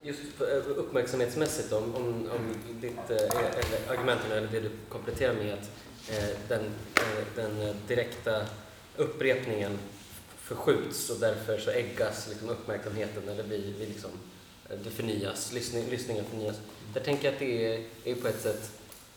Just uppmärksamhetsmässigt om ditt argument eller det du kompletterar med att den direkta upprepningen förskjuts och därför så äggas liksom uppmärksamheten eller vi liksom, det förnyas, lyssningen förnyas. Jag tänker att det är på ett sätt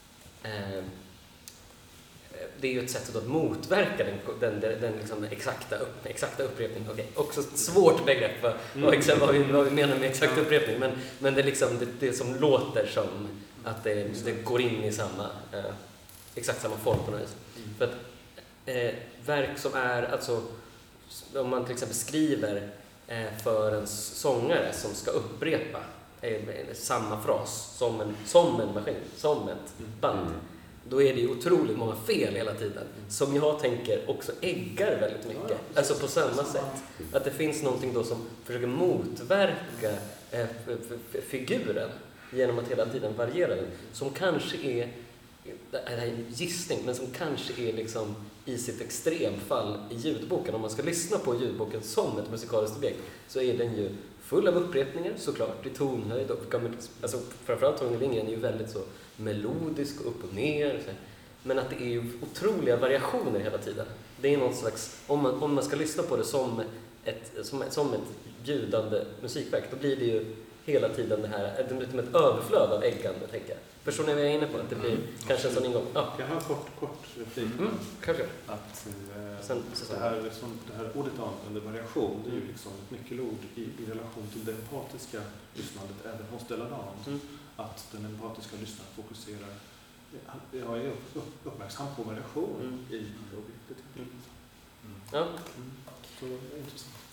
det är ju ett sätt att motverka den liksom exakta upprepningen. Okej, också ett svårt begrepp vad vi menar med exakt upprepning, men det är liksom det som låter som att det går in i exakt samma form på något vis. För att verk som är, alltså om man till exempel skriver för en sångare som ska upprepa samma fras som en maskin, som ett band, då är det ju otroligt många fel hela tiden som jag tänker också äggar väldigt mycket. Alltså på samma sätt. Att det finns någonting då som försöker motverka figuren genom att hela tiden variera den. Som kanske är en gissning, men som kanske är liksom i sitt extremfall i ljudboken. Om man ska lyssna på ljudboken som ett musikaliskt objekt så är den ju full av upprepningar såklart i tonhöjd. Alltså framförallt Torgny Lindgren är ju väldigt så melodisk och upp och ner. Men att det är ju otroliga variationer hela tiden. Det är någon slags, om man ska lyssna på det som ett ljudande musikverk, då blir det ju hela tiden det här, ett överflöd av äggande, tänker jag. Förstår ni vad jag är inne på? Att det blir kanske en sån ingång. Ja. Jag har en kort replik. Kanske. Att det här ordet använder variation, det är ju liksom ett nyckelord i relation till det empatiska lyssnandet även hos Delarand. Att den empatiska lyssnaren fokuserar, jag är uppmärksam på variation i objektet. Ja. Så det är intressant.